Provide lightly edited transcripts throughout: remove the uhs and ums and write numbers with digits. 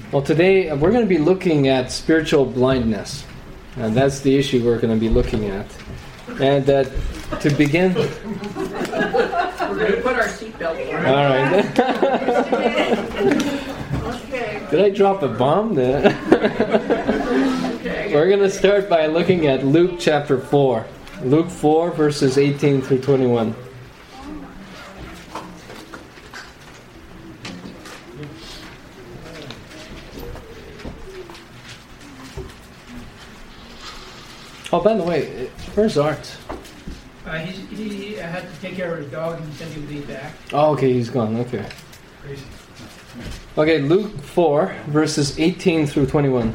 Well, today we're going to be looking at spiritual blindness. And that's the issue we're going to be looking at. And to begin... We're going to put our seatbelts on. All right. Okay. Did I drop a bomb there? Okay. We're going to start by looking at Luke chapter 4. Luke 4, verses 18 through 21. Oh, by the way, where's Art? He had to take care of his dog and said he would be back. Oh, okay, he's gone. Okay. Crazy. Okay, Luke 4, verses 18 through 21.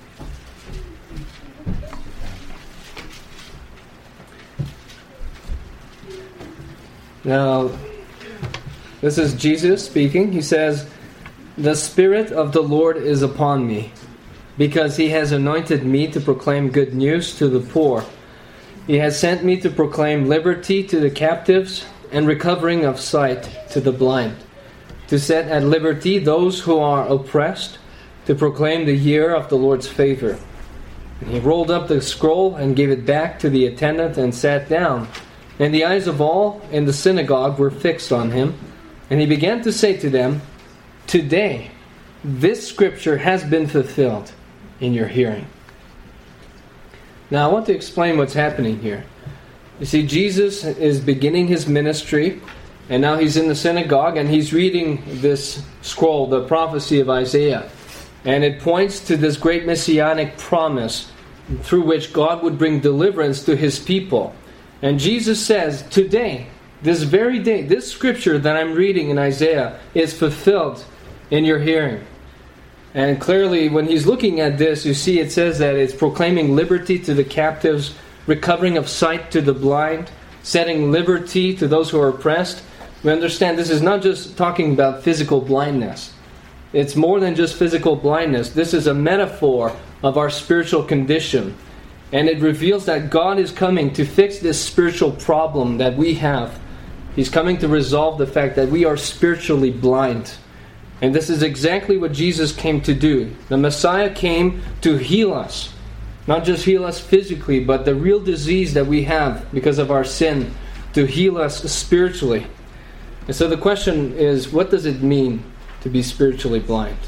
Now, this is Jesus speaking. He says, "The Spirit of the Lord is upon me, because He has anointed me to proclaim good news to the poor. He has sent me to proclaim liberty to the captives and recovering of sight to the blind, to set at liberty those who are oppressed, to proclaim the year of the Lord's favor." And he rolled up the scroll and gave it back to the attendant and sat down. And the eyes of all in the synagogue were fixed on him. And he began to say to them, "Today, this scripture has been fulfilled in your hearing." Now I want to explain what's happening here. You see, Jesus is beginning his ministry, and now he's in the synagogue, and he's reading this scroll, the prophecy of Isaiah. And it points to this great messianic promise through which God would bring deliverance to his people. And Jesus says, today, this very day, this scripture that I'm reading in Isaiah is fulfilled in your hearing. And clearly, when he's looking at this, you see it says that it's proclaiming liberty to the captives, recovering of sight to the blind, setting liberty to those who are oppressed. We understand this is not just talking about physical blindness. It's more than just physical blindness. This is a metaphor of our spiritual condition. And it reveals that God is coming to fix this spiritual problem that we have. He's coming to resolve the fact that we are spiritually blind. And this is exactly what Jesus came to do. The Messiah came to heal us. Not just heal us physically, but the real disease that we have because of our sin, to heal us spiritually. And so the question is, what does it mean to be spiritually blind?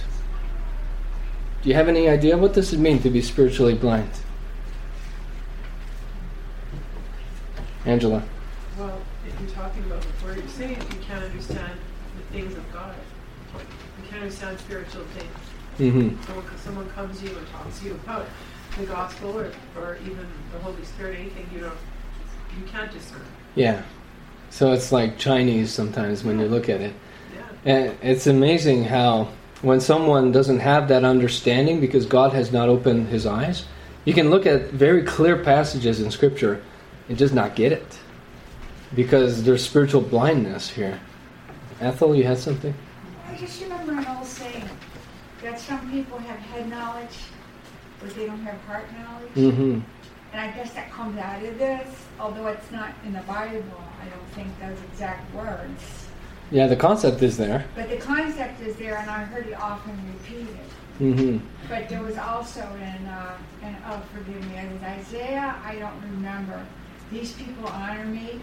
Do you have any idea? What does it mean to be spiritually blind? Angela. Well, if you're talking about what you're saying, you can't understand the things of God. You can't understand spiritual things. Mm-hmm. So when someone comes to you and talks to you about the gospel or even the Holy Spirit, anything you can't discern. Yeah. So it's like Chinese sometimes when you look at it. Yeah. And it's amazing how when someone doesn't have that understanding because God has not opened his eyes, you can look at very clear passages in Scripture and just not get it. Because there's spiritual blindness here. Ethel, you had something? I just remember an old saying that some people have head knowledge, but they don't have heart knowledge. Mm-hmm. And I guess that comes out of this, although it's not in the Bible. I don't think those exact words. Yeah, the concept is there. But the concept is there, and I heard it often repeated. Mm-hmm. But there was also forgive me, it was Isaiah, I don't remember. These people honor me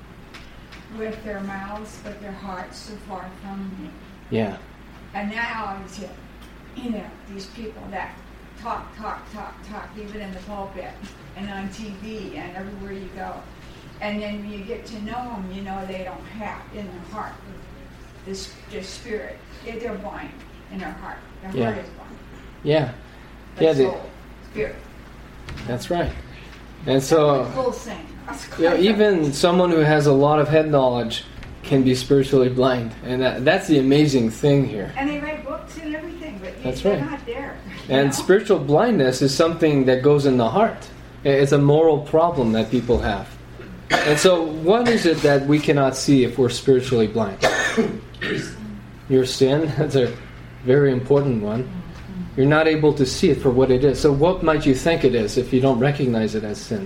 with their mouths, but their hearts are far from me. Yeah. And now I was here. These people that talk, even in the pulpit and on TV and everywhere you go. And then when you get to know them, they don't have in their heart this spirit. They're blind in their heart. Their heart is blind. Yeah. But soul, spirit. That's right. And so, full thing. even someone who has a lot of head knowledge can be spiritually blind. And that's the amazing thing here. And they write books and everything, but that's they're right. not there. And spiritual blindness is something that goes in the heart. It's a moral problem that people have. And so what is it that we cannot see if we're spiritually blind? Your sin. That's a very important one. You're not able to see it for what it is. So what might you think it is if you don't recognize it as sin?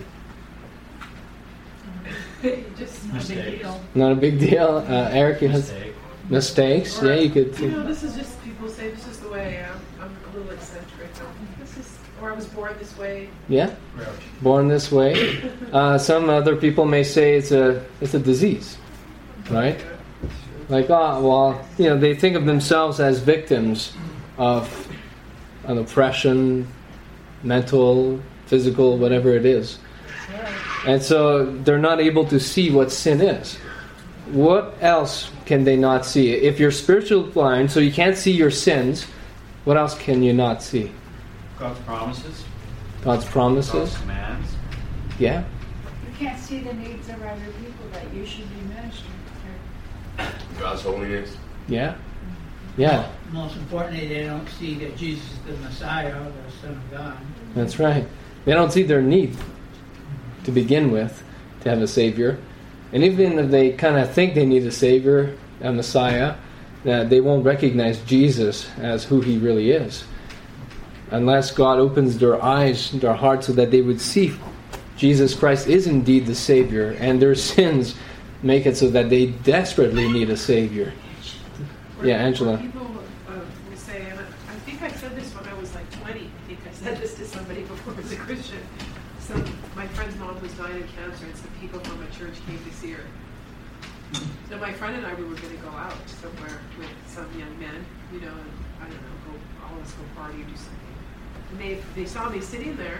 Just not a big deal. Not a big deal. Eric, you have mistakes. Or, yeah, you could. This is just, people say this is the way way. I'm a little eccentric. Or I was born this way. Yeah, born this way. Some other people may say it's a disease, right? Like, they think of themselves as victims of an oppression, mental, physical, whatever it is. And so they're not able to see what sin is. What else can they not see? If you're spiritually blind, so you can't see your sins, what else can you not see? God's promises. God's promises. God's commands. Yeah. You can't see the needs of other people that you should be ministering to. God's holiness. Yeah. Yeah. Most importantly, they don't see that Jesus is the Messiah, the Son of God. That's right. They don't see their need to begin with to have a Savior. And even if they kind of think they need a Savior, a Messiah, they won't recognize Jesus as who He really is. Unless God opens their eyes, their hearts, so that they would see Jesus Christ is indeed the Savior, and their sins make it so that they desperately need a Savior. Yeah, Angela. People will say, and I think I said this when I was like 20. I think I said this to somebody before I was a Christian. My friend's mom was dying of cancer, and some people from a church came to see her. So my friend and I, we were going to go out somewhere with some young men, and I don't know, all of us go party or do something. And they saw me sitting there,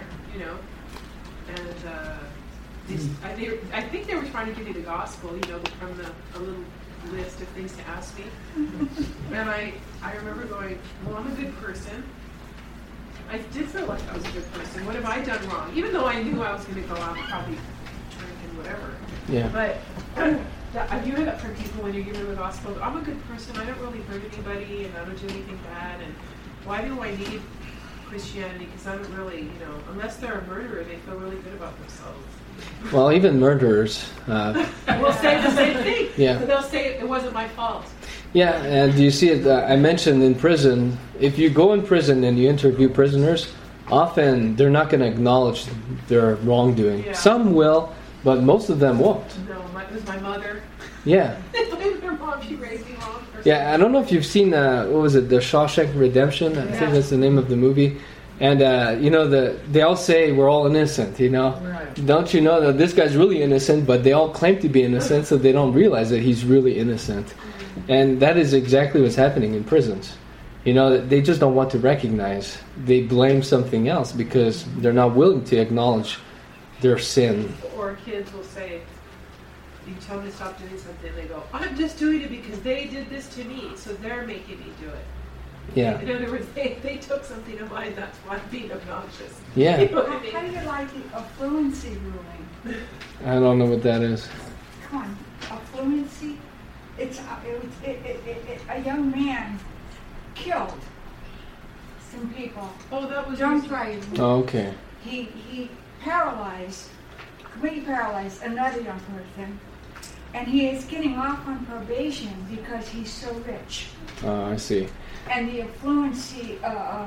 and I think they were trying to give me the gospel, from a little list of things to ask me. And I remember going, well, I'm a good person. I did feel like I was a good person. What have I done wrong? Even though I knew I was going to go out and probably drink and whatever. Yeah. But you hear that from people when you're giving the gospel. I'm a good person. I don't really hurt anybody, and I don't do anything bad. And why do I need Christianity? Because I don't really, unless they're a murderer, they feel really good about themselves. Well, even murderers will say the same thing. Yeah. So they'll say it wasn't my fault. Yeah, and you see it, I mentioned in prison, if you go in prison and you interview prisoners, often they're not going to acknowledge their wrongdoing. Yeah. Some will, but most of them won't. No, it was my mother. Yeah. They blamed her mom, she raised me wrong. Yeah, I don't know if you've seen, what was it, The Shawshank Redemption? I think that's the name of the movie. And, they all say we're all innocent, Right. Don't you know that this guy's really innocent, but they all claim to be innocent, so they don't realize that he's really innocent. And that is exactly what's happening in prisons. They just don't want to recognize. They blame something else because they're not willing to acknowledge their sin. Or kids will say, you tell them to stop doing something, they go, I'm just doing it because they did this to me, so they're making me do it. Yeah. In other words, they took something of mine, that's why I'm being obnoxious. Yeah. You know what I mean? How do you like the affluency ruling? I don't know what that is. Come on, affluency? It's a young man killed some people. Oh, that was Drunk recent. driving. Oh, okay. He completely paralyzed another young person, and he is getting off on probation because he's so rich. Oh, I see. And the affluency,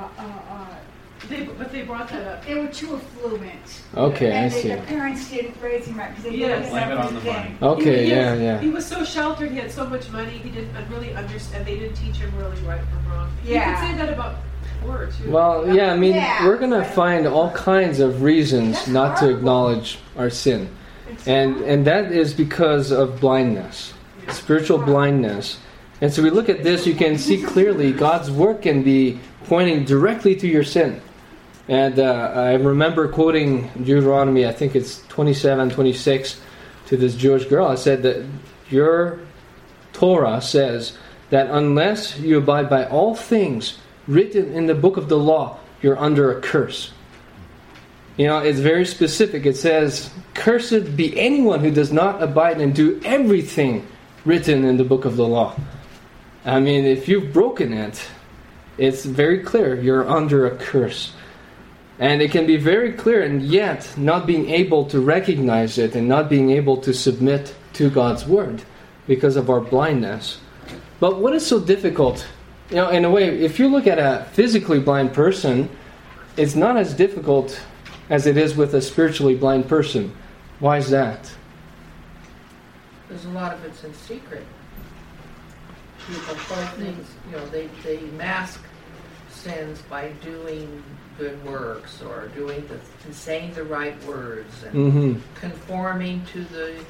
But they brought that up. they were too affluent. Okay, And I see. the parents didn't raise him right because they Yes. didn't Blame it on have the the money. Okay, He yeah. He was so sheltered, he had so much money, he didn't really understand, they didn't teach him really right from wrong. You Yeah. could say that about war, too. Well, yeah, I mean, Yeah. we're going to find all kinds of reasons That's not to horrible. acknowledge our sin. It's And that is because of blindness, spiritual blindness. And so we look at this, you can see clearly God's work can be pointing directly to your sin. And I remember quoting Deuteronomy, I think it's 27-26, to this Jewish girl. I said that your Torah says that unless you abide by all things written in the book of the law, you're under a curse. It's very specific. It says, cursed be anyone who does not abide and do everything written in the book of the law. I mean, if you've broken it, it's very clear you're under a curse. And it can be very clear, and yet not being able to recognize it and not being able to submit to God's word because of our blindness. But what is so difficult? In a way, if you look at a physically blind person, it's not as difficult as it is with a spiritually blind person. Why is that? There's a lot of it's in secret. People hold things, they mask sins by doing good works or saying the right words and Mm-hmm. conforming to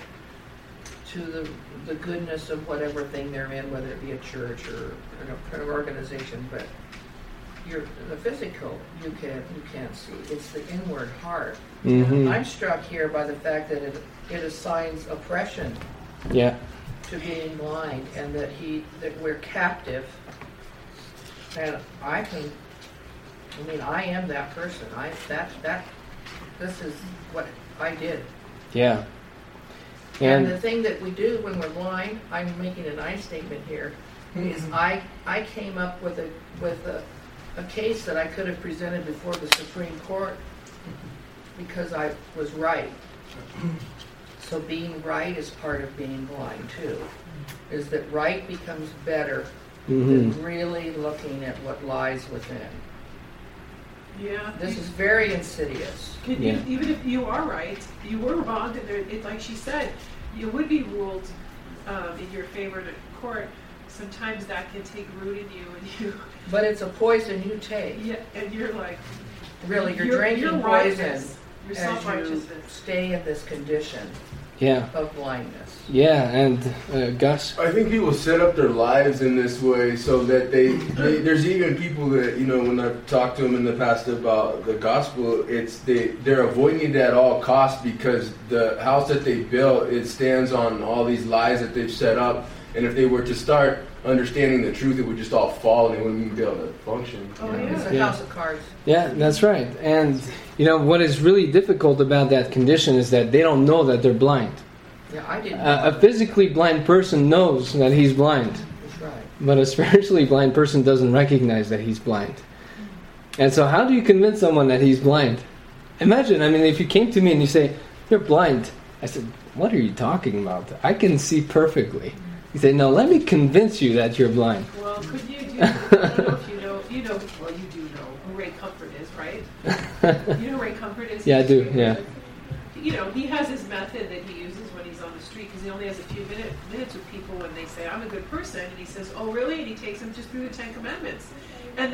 the goodness of whatever thing they're in, whether it be a church or an organization. But the physical you can't see. It's the inward heart. Mm-hmm. I'm struck here by the fact that it assigns oppression Yeah. to being blind, and that we're captive. And I am that person. This is what I did. Yeah. And And the thing that we do when we're blind, I'm making an I statement here, is I came up with a case that I could have presented before the Supreme Court because I was right. So being right is part of being blind too. Is that right becomes better than really looking at what lies within. Yeah. This is very insidious. Yeah. Even if you are right, you were wrong, and it's like she said, you would be ruled in your favor in court. Sometimes that can take root in you, and But it's a poison you take. yeah, and you're like, Really, you're drinking your poison rightness, your as you self-righteousness. stay in this condition yeah. of blindness. Yeah. And Gus. I think people set up their lives in this way so that they there's even people that, when I've talked to them in the past about the gospel, they're avoiding it at all costs because the house that they built, it stands on all these lies that they've set up, and if they were to start understanding the truth, it would just all fall and they wouldn't even be able to function. Oh, you know? yeah. It's a Yeah. house of cards. Yeah, that's right. And what is really difficult about that condition is that they don't know that they're blind. Yeah, I didn't. A physically blind person knows that he's blind, That's right. but a spiritually blind person doesn't recognize that he's blind. And so how do you convince someone that he's blind? Imagine, if you came to me and you say, "You're blind," I said, "What are you talking about? I can see perfectly." You say, "No, let me convince you that you're blind." Well, could you do? I don't know if you know. Well, you do know who Ray Comfort is, right? You know who Ray Comfort is? Yeah, I do, yeah. He has his method that he uses when he's on the street because he only has a few minutes with people when they say, "I'm a good person," and he says, "Oh, really?" And he takes them just through the Ten Commandments, and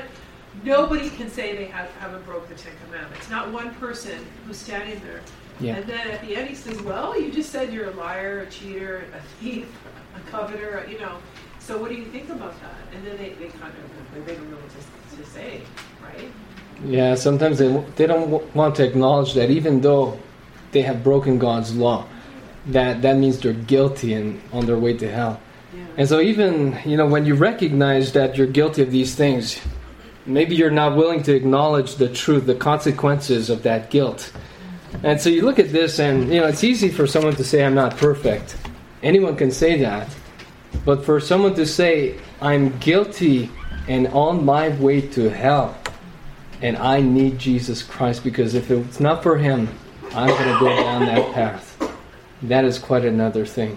nobody can say they haven't broke the Ten Commandments. Not one person who's standing there. Yeah. And then at the end he says, "Well, you just said you're a liar, a cheater, a thief, a coveter, So what do you think about that?" And then they kind of they don't know what to say, right? Yeah, sometimes they don't want to acknowledge that even though they have broken God's law, that means they're guilty and on their way to hell. Yeah. And so even, when you recognize that you're guilty of these things, maybe you're not willing to acknowledge the truth, the consequences of that guilt. And so you look at this and, it's easy for someone to say, "I'm not perfect." Anyone can say that. But for someone to say, "I'm guilty and on my way to hell, and I need Jesus Christ because if it's not for Him, I'm going to go down that path," that is quite another thing.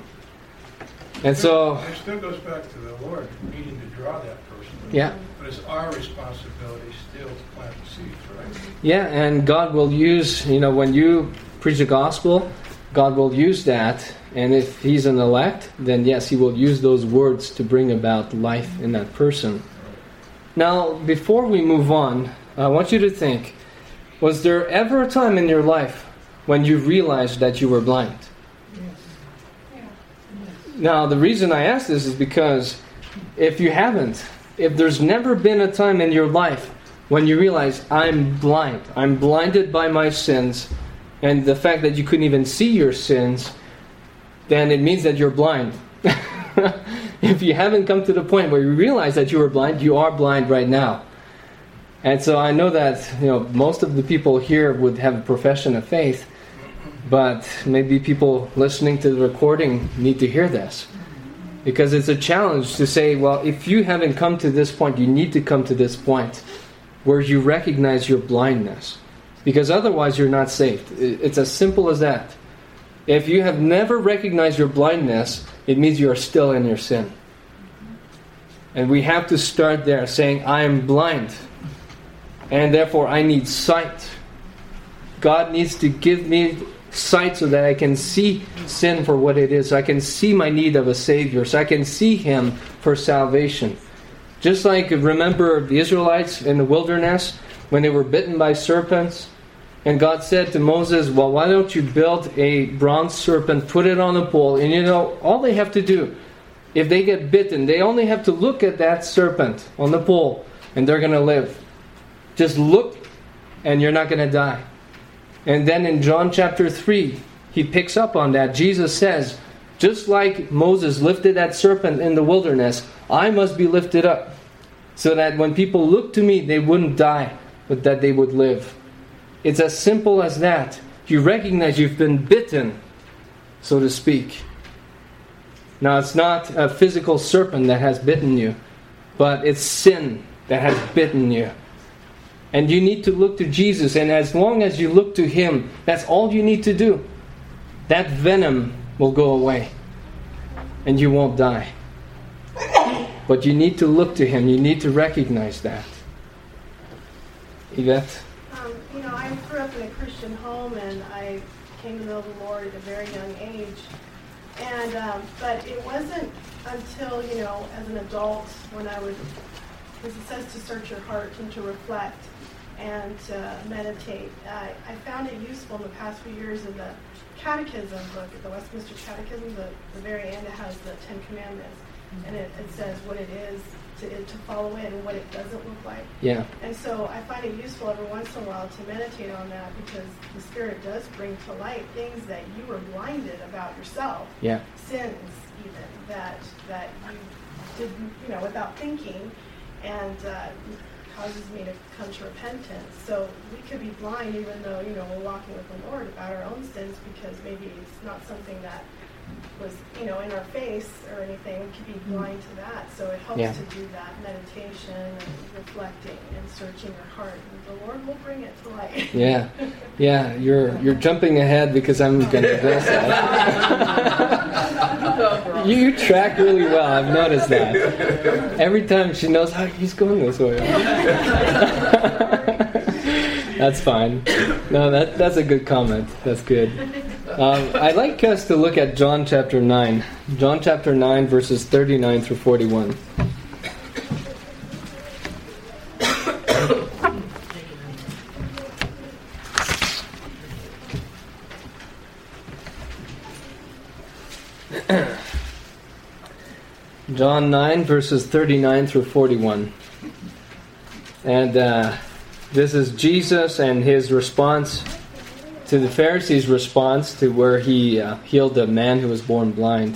And so, It still goes back to the Lord needing to draw that person. yeah. But it's our responsibility still to plant the seeds, right? Yeah, and God will use, when you preach the gospel, God will use that. And if He's an elect, then yes, He will use those words to bring about life in that person. Now, before we move on, I want you to think, was there ever a time in your life when you realized that you were blind? Now, the reason I ask this is because if you haven't, if there's never been a time in your life when you realize, "I'm blind, I'm blinded by my sins," and the fact that you couldn't even see your sins, then it means that you're blind. If you haven't come to the point where you realize that you are blind, you are blind right now. And so I know that most of the people here would have a profession of faith, but maybe people listening to the recording need to hear this. Because it's a challenge to say, well, if you haven't come to this point, you need to come to this point where you recognize your blindness. Because otherwise you're not saved. It's as simple as that. If you have never recognized your blindness, it means you are still in your sin. And we have to start there saying, "I am blind, and therefore I need sight." God needs to give me sight so that I can see sin for what it is. So I can see my need of a Savior. So I can see Him for salvation. Just like, remember the Israelites in the wilderness when they were bitten by serpents? And God said to Moses, well, why don't you build a bronze serpent, put it on a pole, and you know, all they have to do, if they get bitten, they only have to look at that serpent on the pole, and they're going to live. Just look, and you're not going to die. And then in John chapter 3, he picks up on that. Jesus says, just like Moses lifted that serpent in the wilderness, I must be lifted up, so that when people look to me, they wouldn't die, but that they would live. It's as simple as that. You recognize you've been bitten, so to speak. Now, it's not a physical serpent that has bitten you, but it's sin that has bitten you. And you need to look to Jesus, and as long as you look to Him, that's all you need to do. That venom will go away, and you won't die. But you need to look to Him. You need to recognize that. Yvette? I grew up in a Christian home, and I came to know the Lord at a very young age. And but it wasn't until, as an adult, when I would, because it says to search your heart and to reflect and to meditate. I found it useful in the past few years in the Catechism book, the Westminster Catechism. The very end, it has the Ten Commandments, and it says what it is to follow it and what it doesn't look like. Yeah. And so I find it useful every once in a while to meditate on that, because the Spirit does bring to light things that you were blinded about yourself. Yeah. Sins even that you did, without thinking, and causes me to come to repentance. So we could be blind even though, we're walking with the Lord about our own sins, because maybe it's not something that was, in our face or anything. We could be blind to that. So it helps to do that meditation and reflecting and searching your heart. And the Lord will bring it to light. Yeah. Yeah, you're jumping ahead because I'm going to address that. You track really well. I've noticed that. Every time she knows how he's going this way. That's fine. No, that's a good comment. That's good. I'd like us to look at John chapter 9. John chapter 9, verses 39 through 41. John 9, verses 39 through 41. And this is Jesus and His response to the Pharisees' response to where He healed a man who was born blind.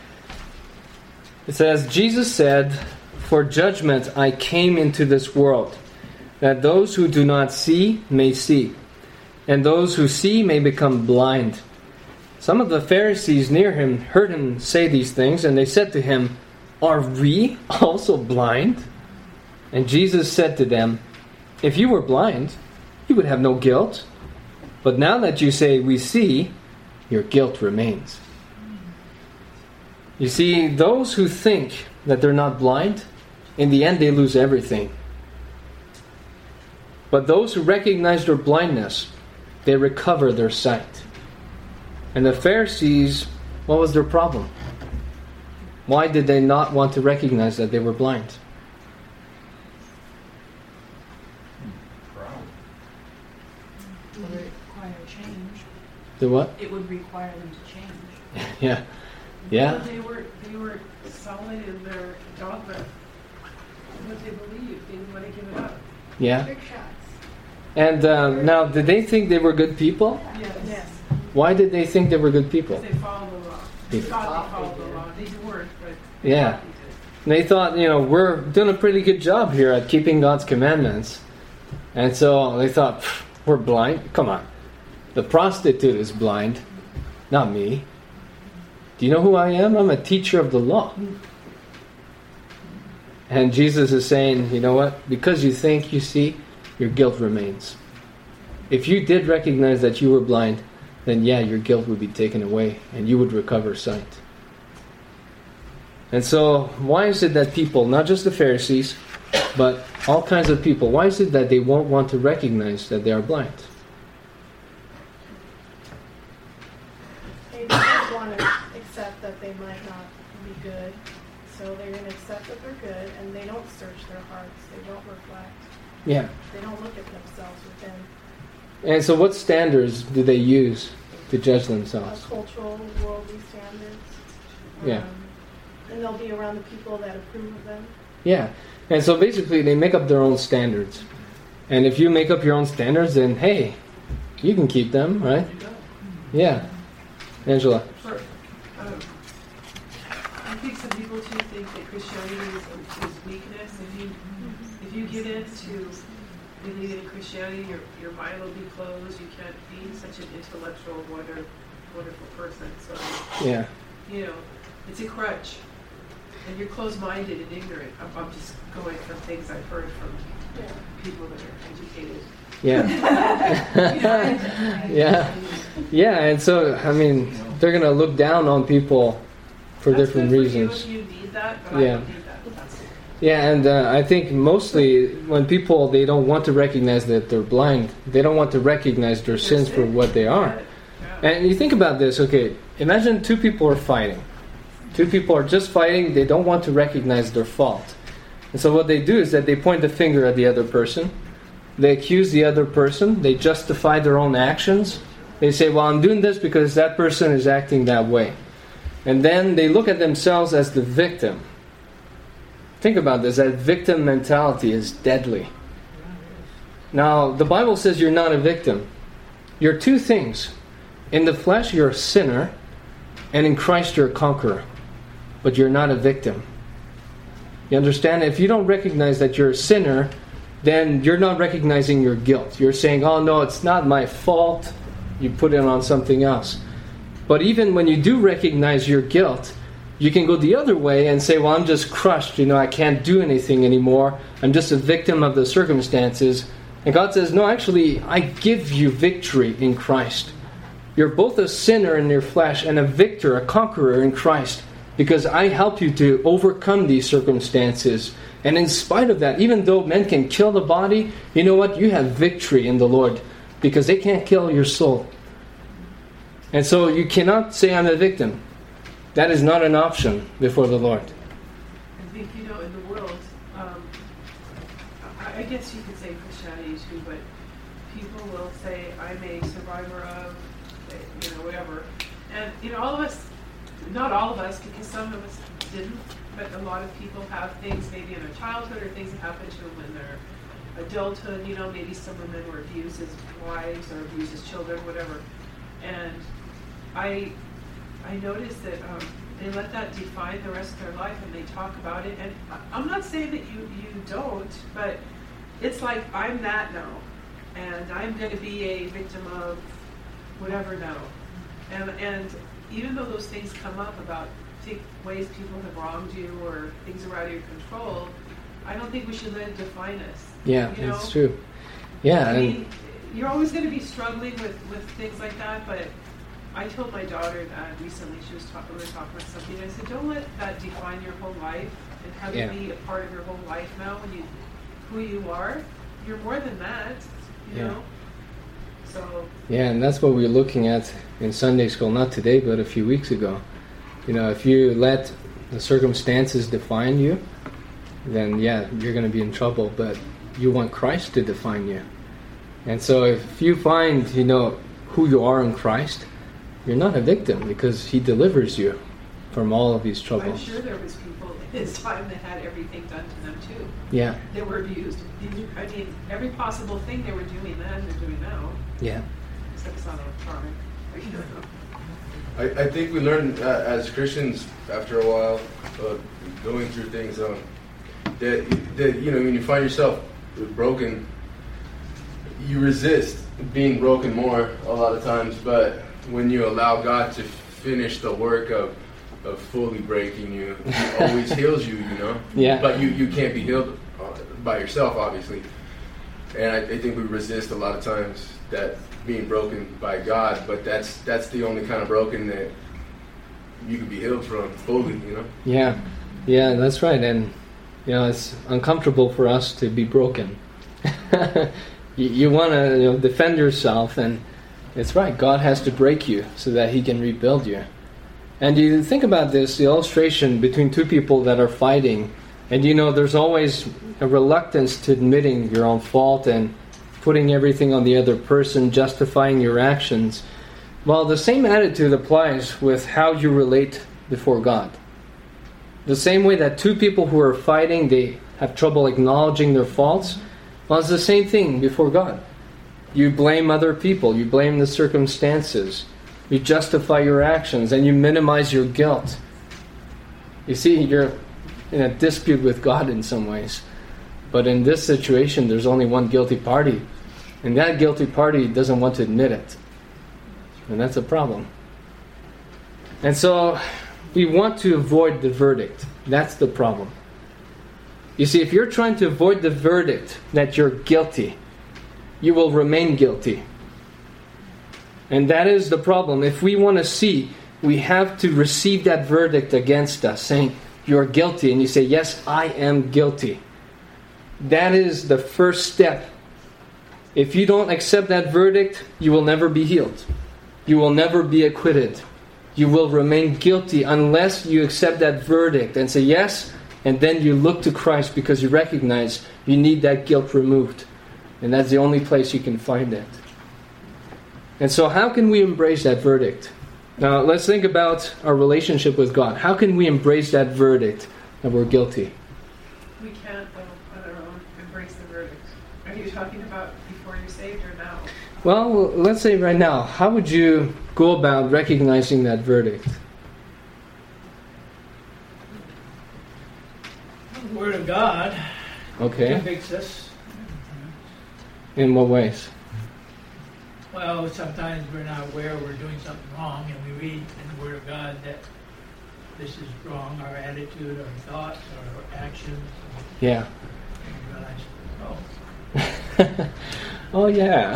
It says, Jesus said, "For judgment I came into this world, that those who do not see may see, and those who see may become blind." Some of the Pharisees near Him heard Him say these things, and they said to Him, "Are we also blind?" And Jesus said to them, "If you were blind, you would have no guilt. But now that you say we see, your guilt remains." You see, those who think that they're not blind, in the end they lose everything. But those who recognize their blindness, they recover their sight. And the Pharisees, what was their problem? Why did they not want to recognize that they were blind? The what? It would require them to change. Yeah. Yeah. Well, they were solid in their dogma, what they believed. They didn't want to give it up. Yeah. Trick shots. And now, did they think they were good people? Yes. Why did they think they were good people? Because they followed the law. They thought they followed the law. They weren't, but Yeah. They thought, we're doing a pretty good job here at keeping God's commandments. And so they thought, we're blind? Come on. The prostitute is blind, not me. Do you know who I am? I'm a teacher of the law. And Jesus is saying, you know what? Because you think you see, your guilt remains. If you did recognize that you were blind, then your guilt would be taken away and you would recover sight. And so, why is it that people, not just the Pharisees, but all kinds of people, why is it that they won't want to recognize that they are blind? They don't want to accept that they might not be good, so they're going to accept that they're they're good, and they don't search their hearts. They don't reflect. Yeah. They don't look at themselves within. And so what standards do they use to judge themselves? Cultural, worldly standards. Yeah. And they'll be around the people that approve of them. Yeah. And so basically they make up their own standards. And if you make up your own standards, then hey, you can keep them, right? Yeah. Angela. Sure. I think some people too think that Christianity is weakness. If you get into believing in Christianity, your mind will be closed. You can't be such an intellectual, wonderful person. So Yeah. you know, it's a crutch. And you're closed-minded and ignorant. I'm just going from things I've heard from people that are educated. Yeah. Yeah. Yeah, and so, I mean, they're going to look down on people for That's different good reasons. For you if you need that, but I Yeah. don't need that. That's it. Yeah, and I think mostly when people, they don't want to recognize that they're blind. They don't want to recognize their sins for what they are. Yeah. And you think about this, okay, imagine two people are fighting. Two people are just fighting, they don't want to recognize their fault. And so what they do is that they point the finger at the other person. They accuse the other person. They justify their own actions. They say, well, I'm doing this because that person is acting that way. And then they look at themselves as the victim. Think about this, that victim mentality is deadly. Now, the Bible says you're not a victim. You're two things. In the flesh, you're a sinner, and in Christ, you're a conqueror. But you're not a victim. You understand? If you don't recognize that you're a sinner, then you're not recognizing your guilt. You're saying, oh no, it's not my fault. You put it on something else. But even when you do recognize your guilt, you can go the other way and say, well, I'm just crushed. I can't do anything anymore. I'm just a victim of the circumstances. And God says, no, actually, I give you victory in Christ. You're both a sinner in your flesh and a victor, a conqueror in Christ. Because I help you to overcome these circumstances. And in spite of that, even though men can kill the body, you know what? You have victory in the Lord. Because they can't kill your soul. And so you cannot say I'm a victim. That is not an option before the Lord. I think, in the world, I guess you could say Christianity too, but people will say, I'm a survivor of, whatever. And, all of us, not all of us, because some of us didn't, but a lot of people have things maybe in their childhood or things that happened to them in their adulthood. Maybe some women were abused as wives or abused as children, whatever. And I noticed that they let that define the rest of their life, and they talk about it. And I'm not saying that you don't, but it's like, I'm that now, and I'm going to be a victim of whatever now. And even though those things come up about ways people have wronged you or things are out of your control, I don't think we should let it define us. Yeah, that's true. Yeah, I mean, you're always going to be struggling with things like that, but I told my daughter that recently. We were talking about something, and I said, don't let that define your whole life and have it be a part of your whole life now. Who you are, you're more than that, you know. So yeah, and that's what we were looking at in Sunday school, not today, but a few weeks ago. If you let the circumstances define you, then you're going to be in trouble. But you want Christ to define you. And so if you find, who you are in Christ, you're not a victim because He delivers you from all of these troubles. I'm sure there was people in His time that had everything done to them too. Yeah. They were abused. I mean, every possible thing they were doing then, they're doing now. Yeah. Except it's not electronic. I think we learn as Christians after a while, going through things, that when you find yourself broken, you resist being broken more a lot of times. But when you allow God to finish the work of fully breaking you, He always heals you, Yeah. But you can't be healed by yourself, obviously. And I think we resist a lot of times that being broken by God, but that's the only kind of broken that you can be healed from fully, Yeah, that's right. And it's uncomfortable for us to be broken. you want to defend yourself, and it's right. God has to break you so that He can rebuild you. And you think about this, the illustration between two people that are fighting, And there's always a reluctance to admitting your own fault and putting everything on the other person, justifying your actions. Well, the same attitude applies with how you relate before God. The same way that two people who are fighting, they have trouble acknowledging their faults, well, it's the same thing before God. You blame other people, you blame the circumstances, you justify your actions, and you minimize your guilt. You see, you're in a dispute with God in some ways. But in this situation, there's only one guilty party. And that guilty party doesn't want to admit it. And that's a problem. And so, we want to avoid the verdict. That's the problem. You see, if you're trying to avoid the verdict that you're guilty, you will remain guilty. And that is the problem. If we want to see, we have to receive that verdict against us, saying, you're guilty. And you say, yes, I am guilty. That is the first step. If you don't accept that verdict, you will never be healed. You will never be acquitted. You will remain guilty unless you accept that verdict and say yes, and then you look to Christ because you recognize you need that guilt removed. And that's the only place you can find it. And so how can we embrace that verdict? Now let's think about our relationship with God. How can we embrace that verdict that we're guilty? We can't, though, on our own, embrace the verdict. Are you talking about before you're saved or now? Well, let's say right now, how would you go about recognizing that verdict? The Word of God convicts us. In what ways? Well, sometimes we're not aware we're doing something wrong, and we read in the Word of God that this is wrong, our attitude, our thoughts, our actions. Yeah. And we realize, oh yeah.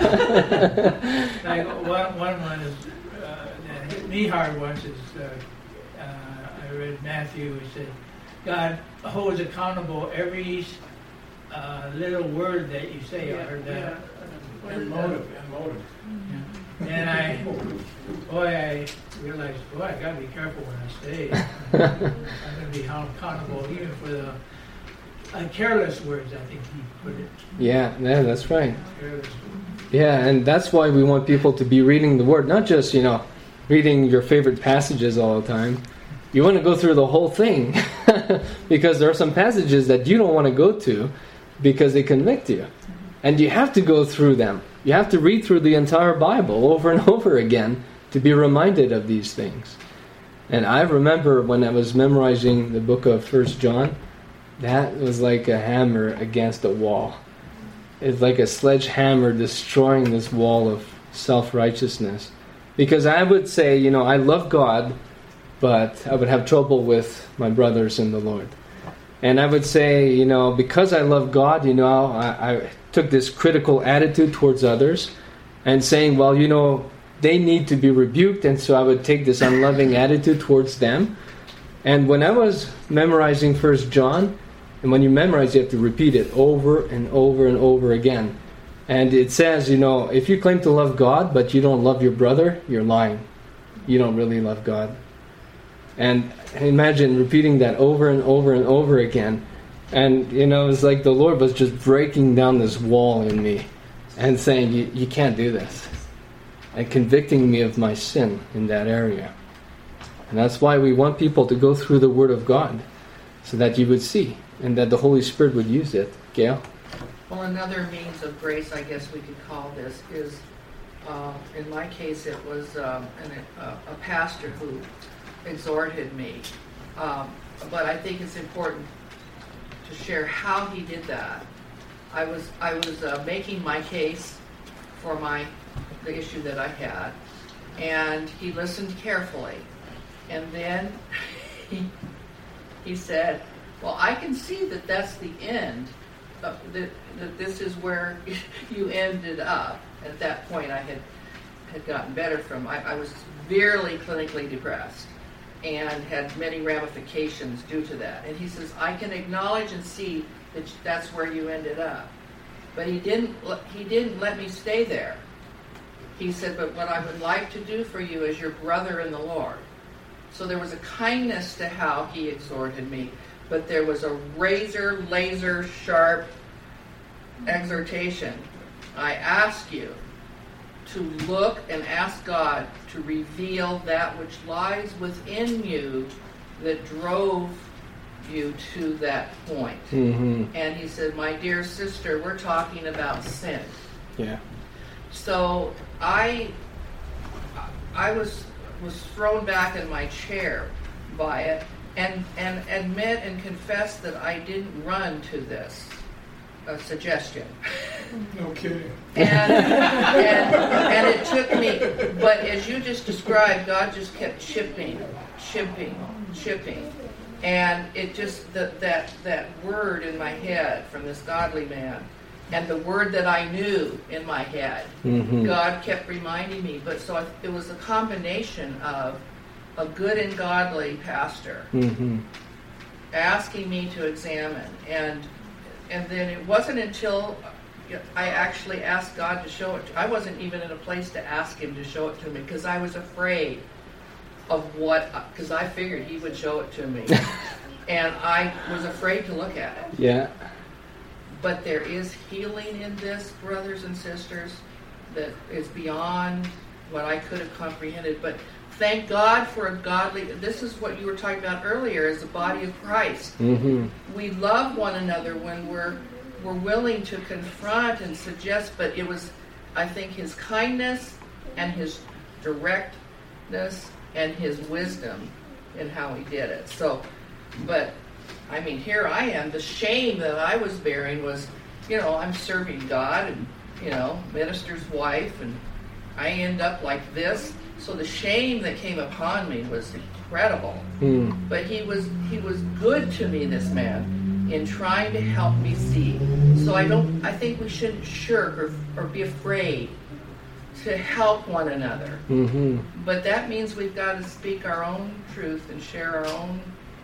Like one is that hit me hard once is I read Matthew. He said, God holds accountable every little word that you say, or that motive. And I realized, I got to be careful when I say. I'm going to be held accountable even for the careless words, I think he put it. Yeah, that's right. Careless. Yeah, and that's why we want people to be reading the Word, not just, reading your favorite passages all the time. You want to go through the whole thing because there are some passages that you don't want to go to because they convict you. And you have to go through them. You have to read through the entire Bible over and over again to be reminded of these things. And I remember when I was memorizing the book of 1 John, that was like a hammer against a wall. It's like a sledgehammer destroying this wall of self-righteousness. Because I would say, I love God, but I would have trouble with my brothers in the Lord. And I would say, because I love God, I took this critical attitude towards others and saying, well, they need to be rebuked, and so I would take this unloving attitude towards them. And when I was memorizing 1 John, and when you memorize, you have to repeat it over and over and over again. And it says, if you claim to love God, but you don't love your brother, you're lying. You don't really love God. And imagine repeating that over and over and over again. And, it's like the Lord was just breaking down this wall in me and saying, you can't do this. And convicting me of my sin in that area. And that's why we want people to go through the Word of God so that you would see and that the Holy Spirit would use it. Gail? Well, another means of grace, I guess we could call this, is, in my case, it was a pastor who exhorted me. But I think it's important to share how he did that. I was making my case for the issue that I had, and he listened carefully, and then he said, well, I can see that that's the end, that this is where you ended up. At that point I had gotten better from, I was severely clinically depressed and had many ramifications due to that. And he says, I can acknowledge and see that that's where you ended up. But he didn't let me stay there. He said, but what I would like to do for you is your brother in the Lord. So there was a kindness to how he exhorted me. but there was a razor, laser sharp exhortation. I ask you to look and ask God to reveal that which lies within you that drove you to that point. Mm-hmm. And he said, my dear sister, we're talking about sin. Yeah. So I was thrown back in my chair by it, and admit and confess that I didn't run to this suggestion. Okay. And it took me, but as you just described, God just kept chipping, and it just that word in my head from this godly man, and the word that I knew in my head, Mm-hmm. God kept reminding me. But so it was a combination of a good and godly pastor Mm-hmm. asking me to examine, and then it wasn't until I actually asked God to show it. I wasn't even in a place to ask Him to show it to me because I was afraid of because I figured He would show it to me, and I was afraid to look at it. Yeah. But there is healing in this, brothers and sisters, that is beyond what I could have comprehended. But thank God for a godly. This is what you were talking about earlier, as the body of Christ. Mm-hmm. We love one another when we're willing to confront and suggest. But it was, I think, His kindness and His directness and His wisdom in how He did it. So, but I mean, here I am. The shame that I was bearing was, I'm serving God and, minister's wife, and I end up like this. So the shame that came upon me was incredible. Mm. But he was good to me, this man, in trying to help me see. So I think we shouldn't shirk or be afraid to help one another. Mm-hmm. But that means we've got to speak our own truth and share our own,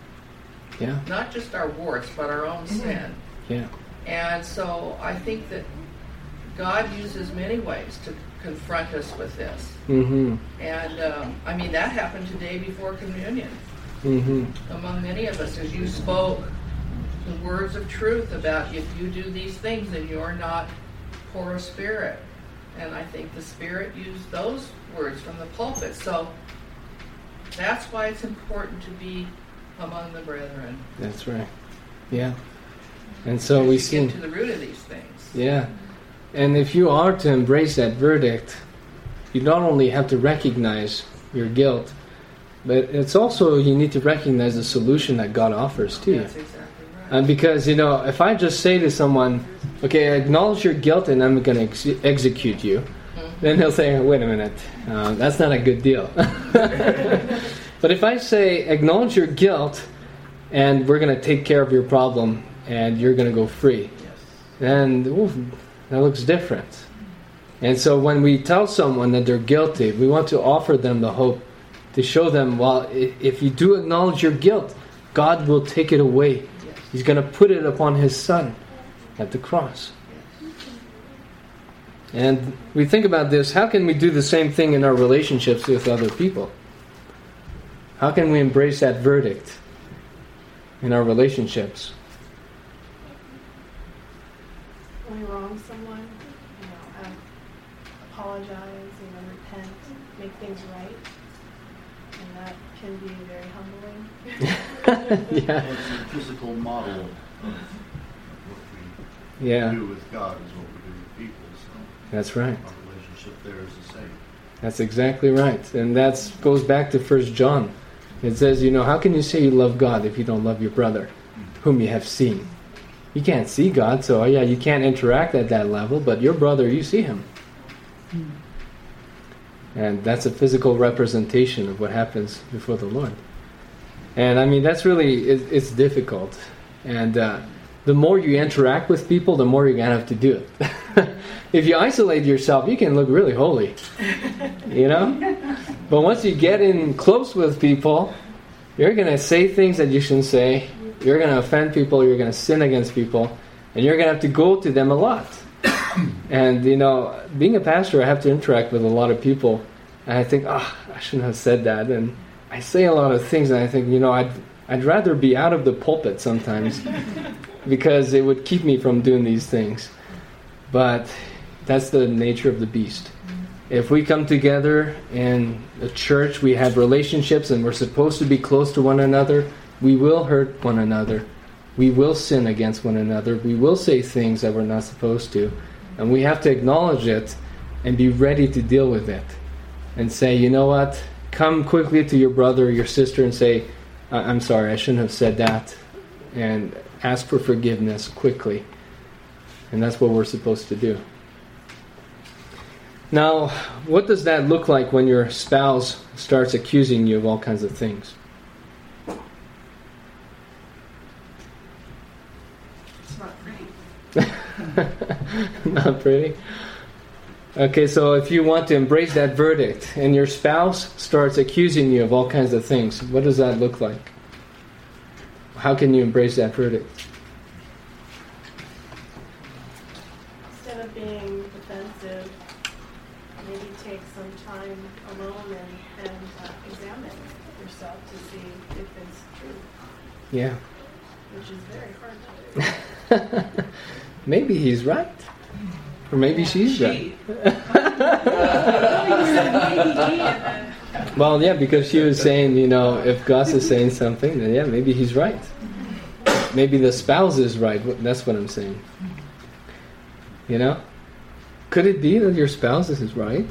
Yeah. not just our warts, but our own sin. Yeah. And so I think that God uses many ways to confront us with this. Mm-hmm. And that happened today before communion. Mm-hmm. Among many of us, as you spoke the words of truth about if you do these things, then you're not poor of spirit. And I think the Spirit used those words from the pulpit. So that's why it's important to be among the brethren. That's right. Yeah. And so we see. Get to the root of these things. Yeah. And if you are to embrace that verdict, you not only have to recognize your guilt, but it's also you need to recognize the solution that God offers to you. That's exactly right. And because, if I just say to someone, okay, acknowledge your guilt and I'm going to execute you, then they'll say, wait a minute, that's not a good deal. But if I say, acknowledge your guilt and we're going to take care of your problem and you're going to go free, then that looks different. And so when we tell someone that they're guilty, we want to offer them the hope to show them, well, if you do acknowledge your guilt, God will take it away. Yes. He's going to put it upon His Son at the cross. And we think about this, how can we do the same thing in our relationships with other people? How can we embrace that verdict in our relationships? When we wrong someone, apologize, repent, make things right, and that can be very humbling. Yeah. Well, it's a physical model of what we do with God is what we do with people. So that's right. our relationship there is the same. That's exactly right. And that goes back to 1 John. It says, how can you say you love God if you don't love your brother, whom you have seen? You can't see God, so you can't interact at that level, but your brother, you see him. And that's a physical representation of what happens before the Lord. And that's really, it's difficult. And the more you interact with people, the more you're going to have to do it. If you isolate yourself, you can look really holy. But once you get in close with people, you're going to say things that you shouldn't say. You're going to offend people. You're going to sin against people. And you're going to have to go to them a lot. And, being a pastor, I have to interact with a lot of people. And I think, I shouldn't have said that. And I say a lot of things, and I think, I'd rather be out of the pulpit sometimes because it would keep me from doing these things. But that's the nature of the beast. If we come together in a church, we have relationships and we're supposed to be close to one another, we will hurt one another. We will sin against one another. We will say things that we're not supposed to. And we have to acknowledge it and be ready to deal with it. And say, you know what? Come quickly to your brother or your sister and say, I'm sorry, I shouldn't have said that. And ask for forgiveness quickly. And that's what we're supposed to do. Now, what does that look like when your spouse starts accusing you of all kinds of things? It's not pretty. Not pretty? Okay, so if you want to embrace that verdict and your spouse starts accusing you of all kinds of things, what does that look like? How can you embrace that verdict? Instead of being defensive, maybe take some time alone and examine yourself to see if it's true. Yeah. Which is very hard to do. Maybe he's right. Or maybe she's right. Well, yeah, because she was saying, if Gus is saying something, then yeah, maybe he's right. Maybe the spouse is right. That's what I'm saying. Could it be that your spouse is right?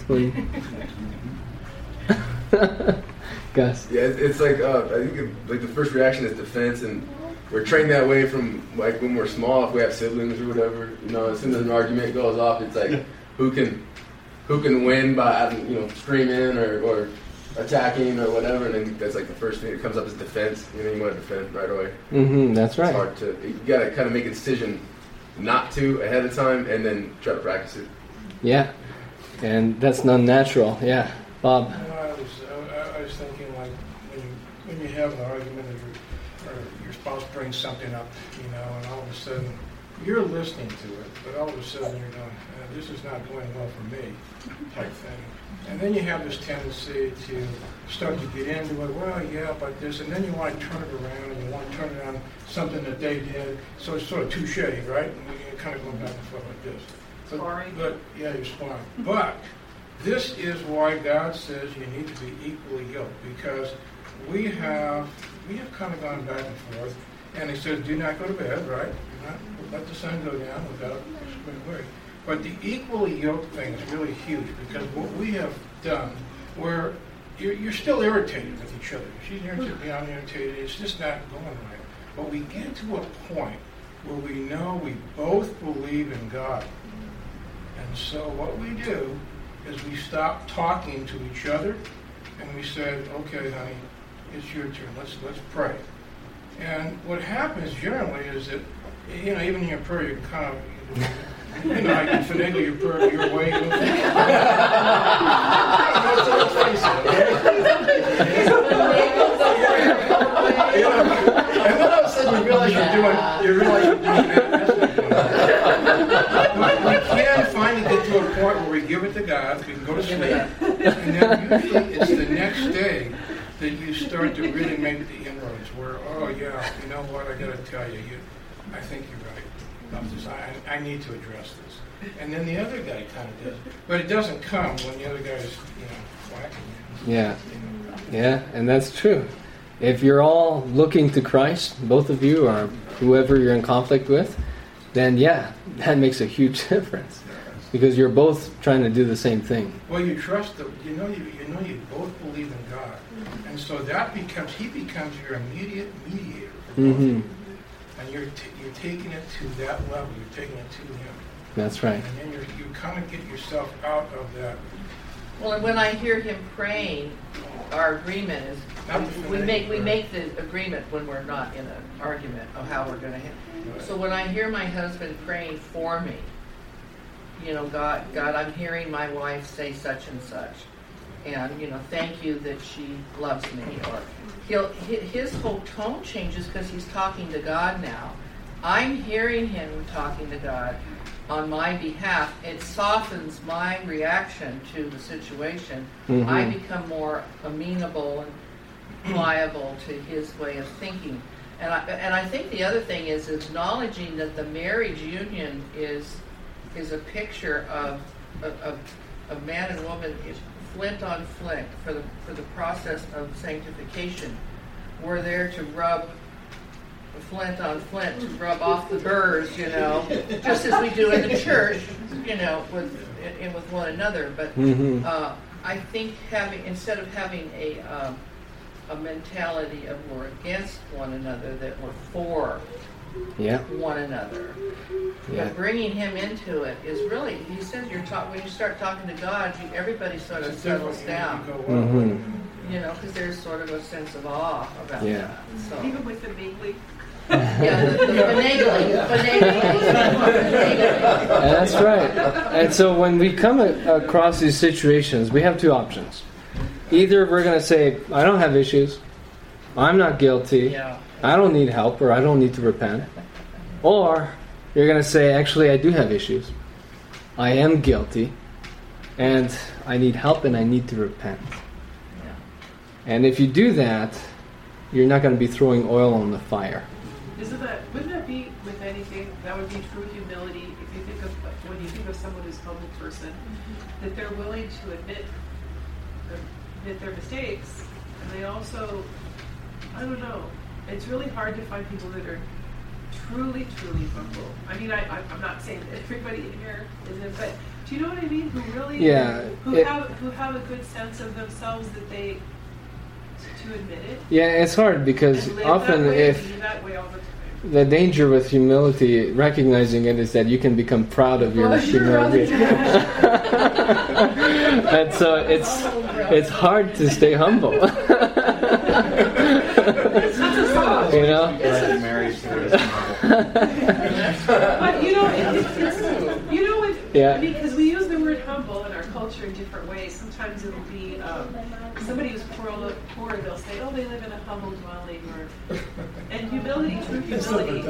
Gus? Yeah, it's like, I think the first reaction is defense, and we're trained that way from like when we're small. If we have siblings or whatever, as soon as an argument goes off, it's like who can win by screaming or attacking or whatever, and then that's like the first thing that comes up is defense. You want to defend right away. Mm-hmm, that's right. It's hard to. You got to kind of make a decision not to ahead of time, and then try to practice it. Yeah, and that's not natural. Yeah, Bob. I was thinking like when you have an argument or your spouse brings something up, and all of a sudden you're listening to it, but all of a sudden you're going, this is not going well for me, type thing. And then you have this tendency to start to get into it, well, yeah, but this, and then you want to turn it around, and you want to turn it on something that they did, so it's sort of touche, right? And you're kind of going back and forth like this. But yeah, you're sparring. But this is why God says you need to be equally yoked, because we have kind of gone back and forth, and He says, do not go to bed, right? Do not let the sun go down without worry. But the equally yoked thing is really huge, because what we have done, where you're still irritated with each other. She's irritated, I'm irritated. It's just not going right. But we get to a point where we know we both believe in God. And so what we do is we stop talking to each other, and we said, okay, honey, it's your turn. Let's pray. And what happens generally is that, even in your prayer, you can kind of, I can finagle your prayer your way. And then all of a sudden you realize you're doing that. We can finally get to a point where we give it to God, we can go to sleep, and then usually it's the next day that you start to really make the inroads where, oh yeah, you know what, I got to tell you, I think you're right. I need to address this. And then the other guy kind of does. But it doesn't come when the other guy's, whacking you. Yeah. Yeah, and that's true. If you're all looking to Christ, both of you or whoever you're in conflict with, then yeah, that makes a huge difference. Because you're both trying to do the same thing. Well, you trust them. You both believe in God. And so He becomes your immediate mediator. Mm-hmm. And you're taking it to that level. You're taking it to Him. That's right. And then you kind of get yourself out of that. Well, and when I hear him praying, our agreement is we make the agreement when we're not in an argument of how we're going to handle. Right. So when I hear my husband praying for me, God, I'm hearing my wife say such and such, and thank you that she loves me, or his whole tone changes because he's talking to God now. I'm hearing him talking to God on my behalf. It softens my reaction to the situation. Mm-hmm. I become more amenable pliable to his way of thinking. And I think the other thing is acknowledging that the marriage union is a picture of man and woman, flint on flint, for the process of sanctification. We're there to rub flint on flint, to rub off the burrs, just as we do in the church, with one another. But I think instead of having a mentality of we're against one another, that we're for one another. Yeah. But bringing him into it is really, he says when you start talking to God, everybody sort of settles down. Because there's sort of a sense of awe about that. So. Even with the mingling. That's right. And so when we come across these situations, we have two options. Either we're going to say, I don't have issues, I'm not guilty, I don't need help, or I don't need to repent. Or you're going to say, actually, I do have issues. I am guilty, and I need help, and I need to repent. And if you do that, you're not going to be throwing oil on the fire. Wouldn't that be with anything? That would be true humility. If you think of when you think of someone who's a humble person, that they're willing to admit their mistakes, and they also, I don't know. It's really hard to find people that are truly, truly humble. I mean, I'm not saying that everybody in here isn't, but do you know what I mean? Who really, who have a good sense of themselves that they to admit it. Yeah, it's hard because often the danger with humility, recognizing it, is that you can become proud of your humility. And so it's hard to stay humble. You know? But because we use the word humble in our culture in different ways. Sometimes it'll be somebody who's poor, they'll say, "Oh, they live in a humble dwelling," and humility, true humility,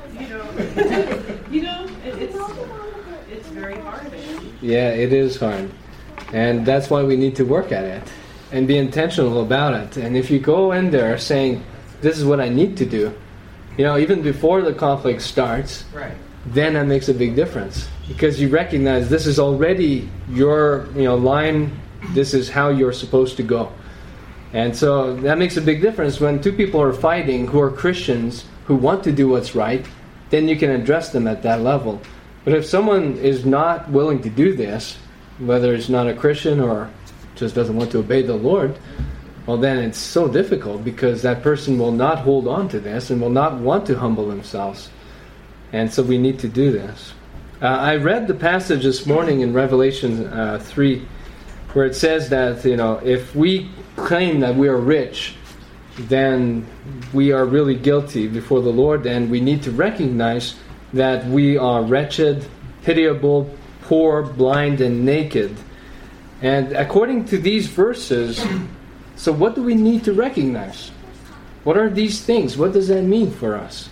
it's very hard. Yeah, it is hard, and that's why we need to work at it and be intentional about it. And if you go in there saying, "This is what I need to do," even before the conflict starts, right, then that makes a big difference, because you recognize this is already your line. This is how you're supposed to go. And so that makes a big difference when two people are fighting who are Christians, who want to do what's right. Then you can address them at that level. But if someone is not willing to do this, whether it's not a Christian or just doesn't want to obey the Lord, well, then it's so difficult, because that person will not hold on to this and will not want to humble themselves. And so we need to do this. I read the passage this morning in Revelation 3, where it says that if we claim that we are rich, then we are really guilty before the Lord, and we need to recognize that we are wretched, pitiable, poor, blind, and naked. And according to these verses, so what do we need to recognize? What are these things? What does that mean for us?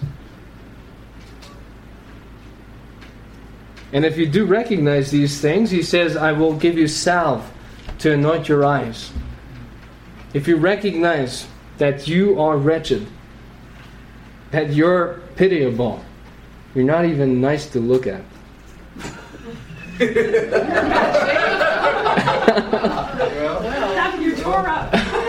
And if you do recognize these things, he says, I will give you salve to anoint your eyes. If you recognize that you are wretched, that you're pitiable, you're not even nice to look at. You're tore up.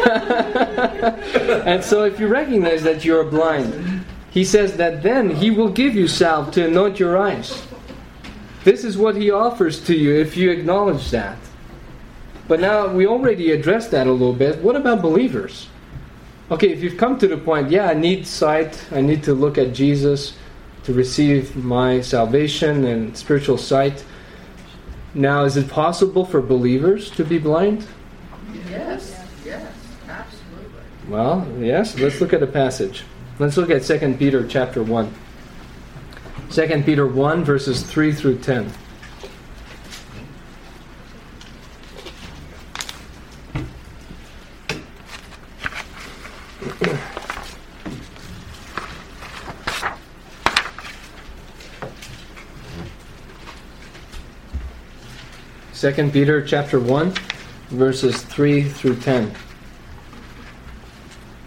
And so if you recognize that you're blind, he says that then he will give you salve to anoint your eyes. This is what he offers to you if you acknowledge that. But now, we already addressed that a little bit. What about believers? Okay, if you've come to the point, I need sight, I need to look at Jesus to receive my salvation and spiritual sight. Now, is it possible for believers to be blind? Yes, absolutely. Well, yes, let's look at a passage. Let's look at 2 Peter chapter 1. 2 Peter 1, verses 3 through 10. Second Peter chapter 1, verses 3 through 10.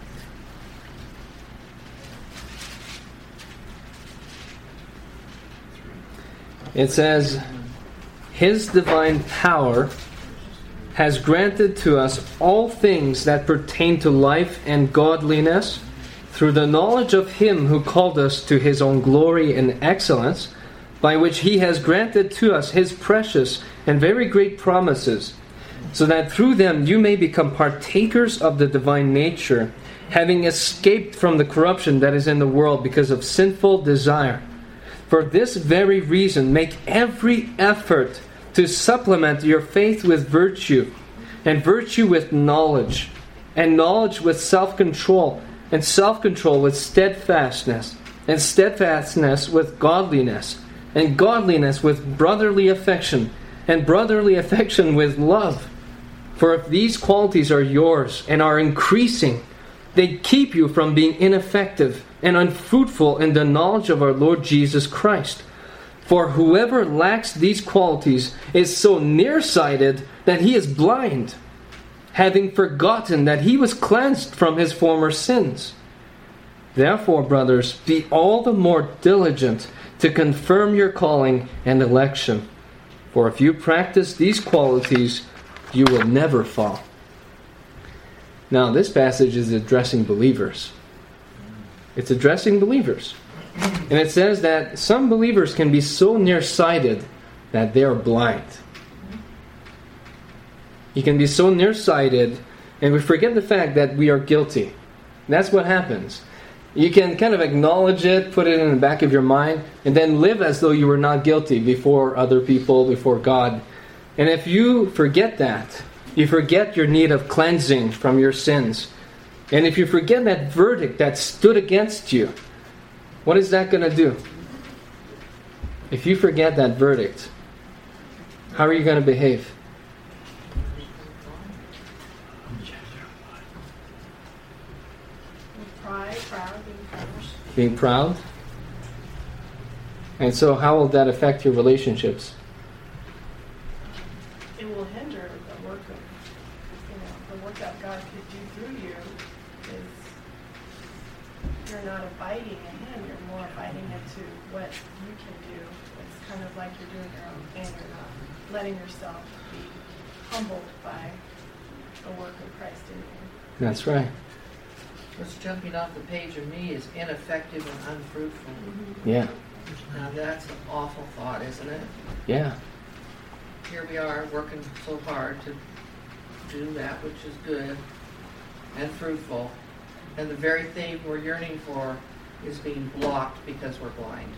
it says, His divine power has granted to us all things that pertain to life and godliness through the knowledge of Him who called us to His own glory and excellence, by which He has granted to us His precious and very great promises, so that through them you may become partakers of the divine nature, having escaped from the corruption that is in the world because of sinful desire. For this very reason, make every effort to supplement your faith with virtue, and virtue with knowledge, and knowledge with self-control, and self-control with steadfastness, and steadfastness with godliness, and godliness with brotherly affection, and brotherly affection with love. For if these qualities are yours and are increasing, they keep you from being ineffective and unfruitful in the knowledge of our Lord Jesus Christ. For whoever lacks these qualities is so nearsighted that he is blind, having forgotten that he was cleansed from his former sins. Therefore, brothers, be all the more diligent to confirm your calling and election. For if you practice these qualities, you will never fall. Now, this passage is addressing believers. It's addressing believers. And it says that some believers can be so nearsighted that they are blind. You can be so nearsighted, and we forget the fact that we are guilty. That's what happens. You can kind of acknowledge it, put it in the back of your mind, and then live as though you were not guilty before other people, before God. And if you forget that, you forget your need of cleansing from your sins. And if you forget that verdict that stood against you, what is that going to do? If you forget that verdict, how are you going to behave? Being proud. And so how will that affect your relationships? It will hinder the work of, the work that God could do through you is you're not abiding in Him, you're more abiding into what you can do. It's kind of like you're doing your own thing, you're not letting yourself be humbled by the work of Christ in you. That's right. What's jumping off the page of me is ineffective and unfruitful. Mm-hmm. Yeah. Now that's an awful thought, isn't it? Yeah. Here we are working so hard to do that which is good and fruitful, and the very thing we're yearning for is being blocked because we're blind.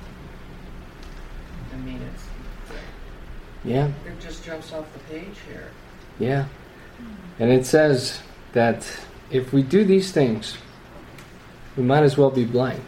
I mean, yeah. It just jumps off the page here. Yeah. And it says that if we do these things, we might as well be blind.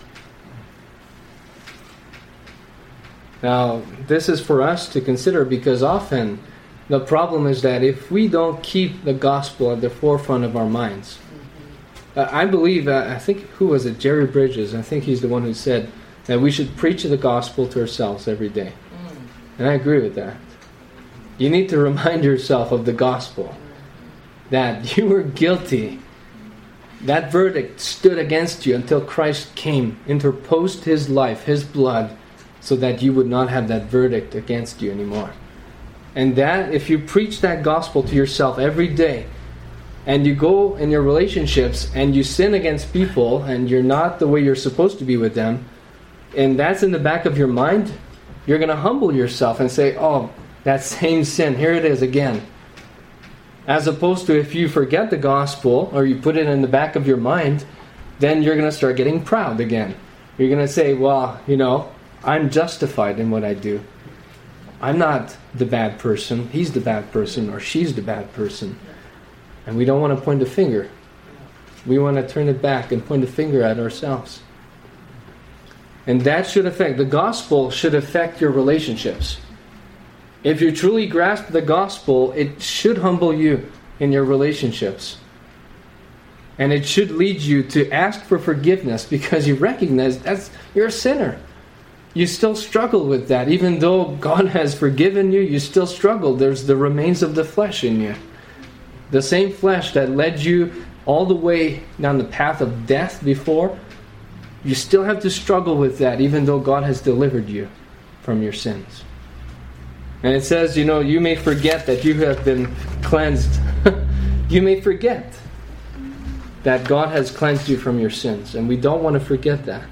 Now, this is for us to consider, because often the problem is that if we don't keep the gospel at the forefront of our minds, I believe, I think, who was it? Jerry Bridges. I think he's the one who said that we should preach the gospel to ourselves every day. And I agree with that. You need to remind yourself of the gospel, that you were guilty. That verdict stood against you until Christ came, interposed His life, His blood, so that you would not have that verdict against you anymore. And that, if you preach that gospel to yourself every day, and you go in your relationships and you sin against people and you're not the way you're supposed to be with them, and that's in the back of your mind, you're going to humble yourself and say, oh, that same sin, here it is again. As opposed to if you forget the gospel or you put it in the back of your mind, then you're going to start getting proud again. You're going to say, well, I'm justified in what I do. I'm not the bad person. He's the bad person, or she's the bad person. And we don't want to point a finger. We want to turn it back and point a finger at ourselves. And that should affect, the gospel should affect your relationships. If you truly grasp the gospel, it should humble you in your relationships. And it should lead you to ask for forgiveness, because you recognize you're a sinner. You still struggle with that. Even though God has forgiven you, you still struggle. There's the remains of the flesh in you. The same flesh that led you all the way down the path of death before, you still have to struggle with that, even though God has delivered you. from your sins. And it says, you may forget that you have been cleansed. You may forget that God has cleansed you from your sins. And we don't want to forget that.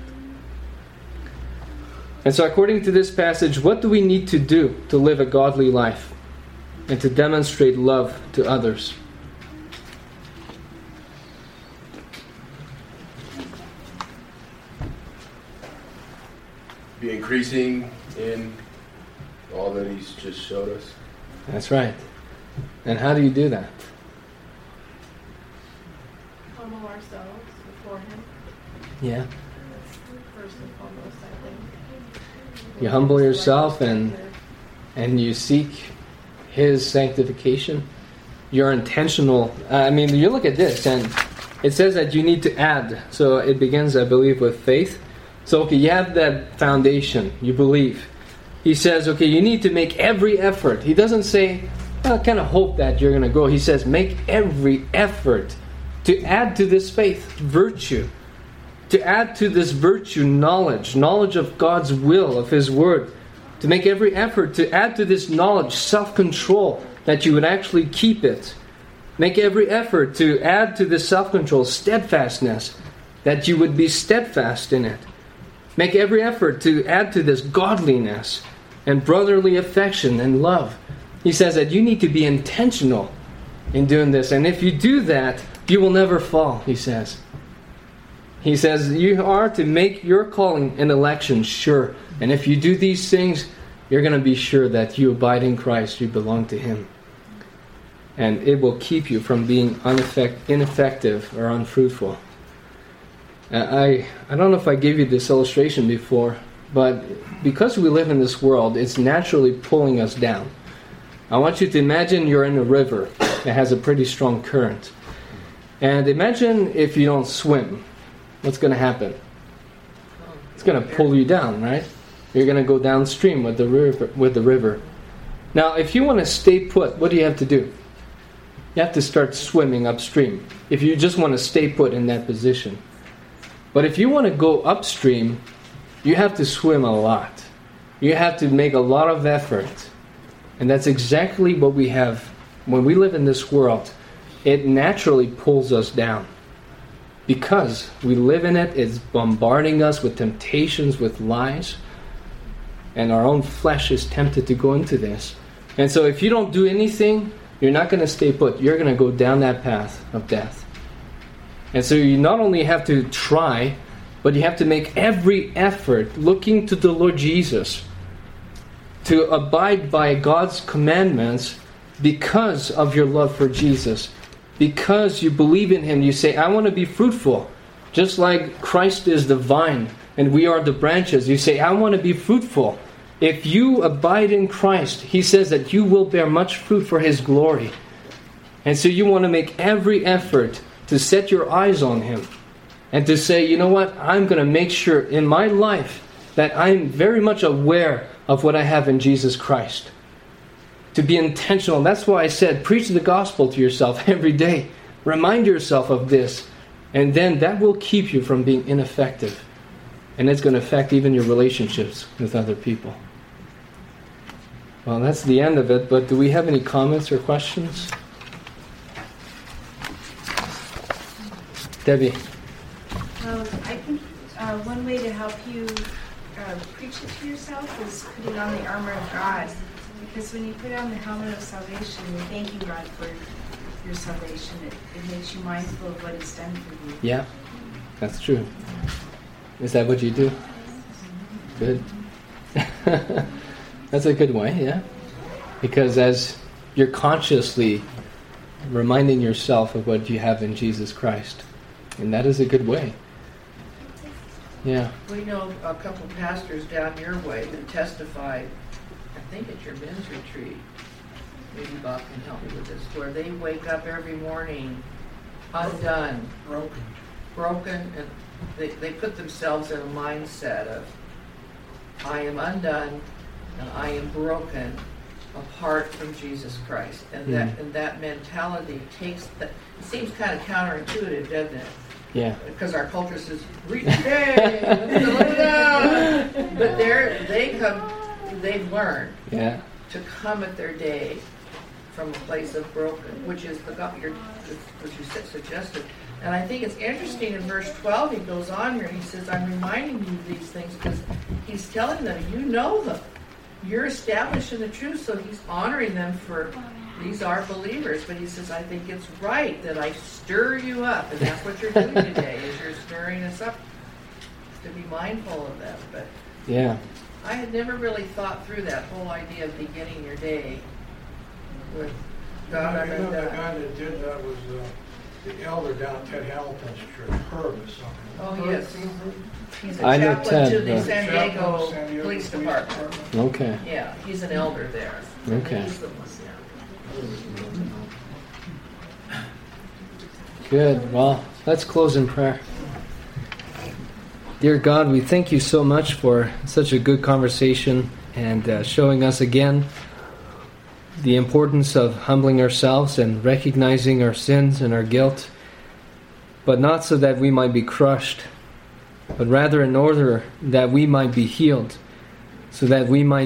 And so according to this passage, what do we need to do to live a godly life and to demonstrate love to others? Be increasing in all that He's just showed us. That's right. And how do you do that? Humble ourselves before Him. Yeah. First and foremost, I think. You humble yourself and you seek His sanctification. You're intentional. You look at this and it says that you need to add. So it begins, I believe, with faith. So, you have that foundation. You believe. He says, you need to make every effort. He doesn't say, I kind of hope that you're going to grow. He says, make every effort to add to this faith virtue. To add to this virtue knowledge of God's will, of His Word. To make every effort to add to this knowledge self-control, that you would actually keep it. Make every effort to add to this self-control steadfastness, that you would be steadfast in it. Make every effort to add to this godliness and brotherly affection and love. He says that you need to be intentional in doing this. And if you do that, you will never fall, he says. He says you are to make your calling and election sure. And if you do these things, you're going to be sure that you abide in Christ, you belong to Him. And it will keep you from being ineffective or unfruitful. I don't know if I gave you this illustration before, but because we live in this world, it's naturally pulling us down. I want you to imagine you're in a river that has a pretty strong current. And imagine if you don't swim. What's going to happen? It's going to pull you down, right? You're going to go downstream with the river. Now, if you want to stay put, what do you have to do? You have to start swimming upstream if you just want to stay put in that position. But if you want to go upstream, you have to swim a lot. You have to make a lot of effort. And that's exactly what we have when we live in this world. It naturally pulls us down. Because we live in it, it's bombarding us with temptations, with lies. And our own flesh is tempted to go into this. And so if you don't do anything, you're not going to stay put. You're going to go down that path of death. And so you not only have to try, but you have to make every effort looking to the Lord Jesus to abide by God's commandments because of your love for Jesus. Because you believe in Him, you say, I want to be fruitful. Just like Christ is the vine and we are the branches. You say, I want to be fruitful. If you abide in Christ, He says that you will bear much fruit for His glory. And so you want to make every effort to set your eyes on Him and to say, you know what, I'm going to make sure in my life that I'm very much aware of what I have in Jesus Christ. To be intentional. That's why I said, preach the gospel to yourself every day. Remind yourself of this. And then that will keep you from being ineffective. And it's going to affect even your relationships with other people. Well, that's the end of it, but do we have any comments or questions? Debbie. I think one way to help you preach it to yourself is putting on the armor of God. Because when you put on the helmet of salvation, you're thanking God for your salvation. It makes you mindful of what He's done for you. Yeah, that's true. Is that what you do? Good. That's a good way, yeah. Because as you're consciously reminding yourself of what you have in Jesus Christ. And that is a good way. Yeah. We know a couple pastors down your way that testified, I think at your men's retreat, maybe Bob can help me with this, where they wake up every morning undone, broken, and they put themselves in a mindset of, I am undone and I am broken apart from Jesus Christ. And that mentality takes that. It seems kind of counterintuitive, doesn't it? Yeah. Because our culture says, reach day, let's go down. But they come they've learned Yeah. to come at their day from a place of broken, which is what you suggested. And I think it's interesting in verse 12, he goes on here and he says, I'm reminding you of these things because he's telling them, you know them. You're established in the truth, so he's honoring them for these are believers. But he says, I think it's right that I stir you up. And that's what you're doing today, is you're stirring us up to be mindful of them. But Yeah. I had never really thought through that whole idea of beginning your day with God. You know, the guy that did that was the elder down at Ted Hamilton's church, Herb or something. Oh, yes. He's a I know chaplain to Ted, the but- San Diego San Diego Police Department. Okay. Yeah, he's an elder there. Okay. He's the one, yeah. Good. Well, let's close in prayer. Dear God, we thank you so much for such a good conversation and showing us again the importance of humbling ourselves and recognizing our sins and our guilt, but not so that we might be crushed, but rather in order that we might be healed, so that we might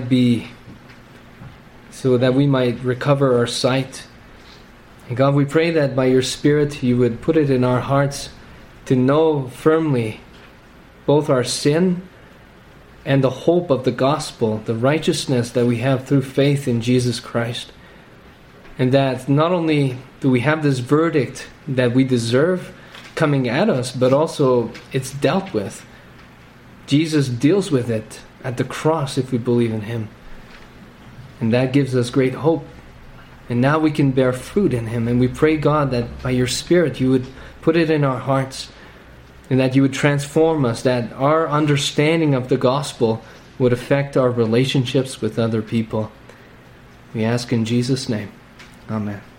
recover our sight. And God, we pray that by your Spirit you would put it in our hearts to know firmly both our sin and the hope of the gospel, the righteousness that we have through faith in Jesus Christ. And that not only do we have this verdict that we deserve coming at us, but also it's dealt with. Jesus deals with it at the cross if we believe in him. And that gives us great hope. And now we can bear fruit in him. And we pray, God, that by your Spirit you would put it in our hearts and that you would transform us, that our understanding of the gospel would affect our relationships with other people. We ask in Jesus' name. Amen.